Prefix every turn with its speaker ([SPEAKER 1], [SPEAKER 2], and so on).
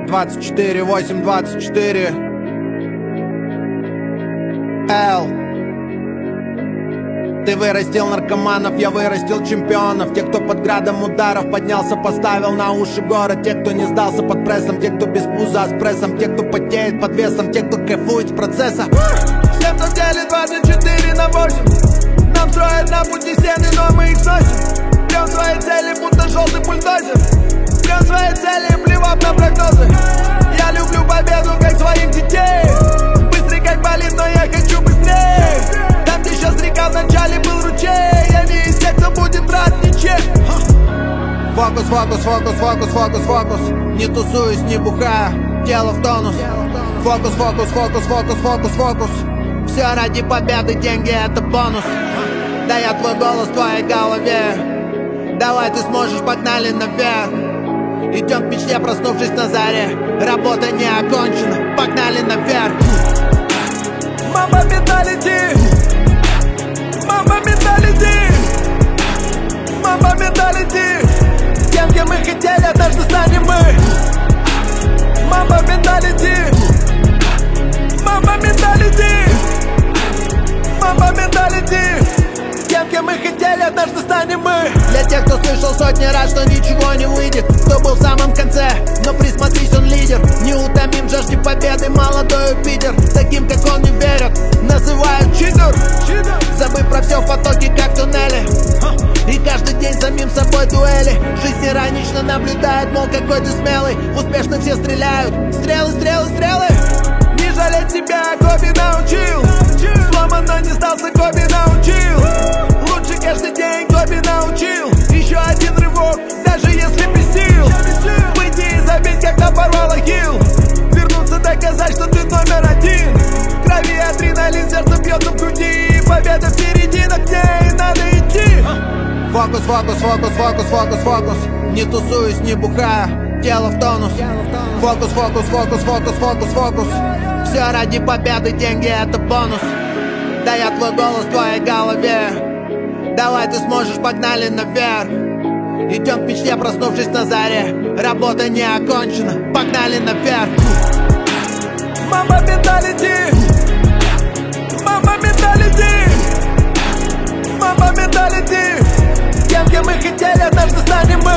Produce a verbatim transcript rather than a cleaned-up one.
[SPEAKER 1] двадцать четыре, восемь, двадцать четыре. Эл. Ты вырастил наркоманов, я вырастил чемпионов. Те, кто под градом ударов поднялся, поставил на уши город. Те, кто не сдался под прессом, те, кто без пуза, а с прессом. Те, кто потеет под весом, те, кто кайфует с процесса. Всем, кто делит двадцать четыре на восемь. Нам строят на пути стены, но мы их сносим. Прям свои цели, будто желтый бульдозер. Прям свои цели, плевав на прогнозы. Я люблю победу, как своих детей. Быстрый, как болит, но я хочу быстрее. Там, где сейчас река, в начале был ручей. Я не из тех, кто будет рад ничем. Фокус, фокус, фокус, фокус, фокус, фокус. Не тусуюсь, не бухаю, тело в тонус. Фокус, фокус, фокус, фокус, фокус, фокус. Все ради победы, деньги это бонус. Да я твой голос в твоей голове. Давай, ты сможешь, погнали наверх. Идем к мечте, проснувшись на заре. Работа не окончена, погнали наверх. Мама менталити. Мама менталити. Мама менталити. Тем, кем мы хотели, однажды станем мы. Мама менталити. Мама менталити. Мама менталити. Тем, кем мы хотели, однажды станем мы. Для тех, кто слышал сотни раз, что ничего не выйдет, кто был в самом конце, но присмотрись, он лидер. Неутомим в жажде победы, молодой Питер. Таким, как он, не верят, называют читер. Забыв про все в потоке, как в туннеле. И каждый день самим собой дуэли. Жизнь иронично наблюдает, мол, какой ты смелый. Успешно все стреляют, стрелы, стрелы, стрелы. Не жалеть себя, Коби научил. Сломан, но не сдался, Коби научил. Лучше каждый день, Коби научил. Еще один рывок, даже если без сил. Выйти и забить, как напорвало хил. Вернуться, доказать, что ты номер один. В крови адреналин, сердце бьется в груди. Победа впереди, но к ней надо идти. Фокус, фокус, фокус, фокус, фокус, фокус. Не тусуюсь, не бухаю, тело в тонус. Фокус, фокус, фокус, фокус, фокус, фокус. Все ради победы, деньги это бонус. Да я твой голос в твоей голове. Давай, ты сможешь, погнали наверх. Идем к мечте, проснувшись на заре. Работа не окончена, погнали наверх. Мама менталити. Мама менталити. Мама менталити. Тем, кем мы хотели, однажды станем мы.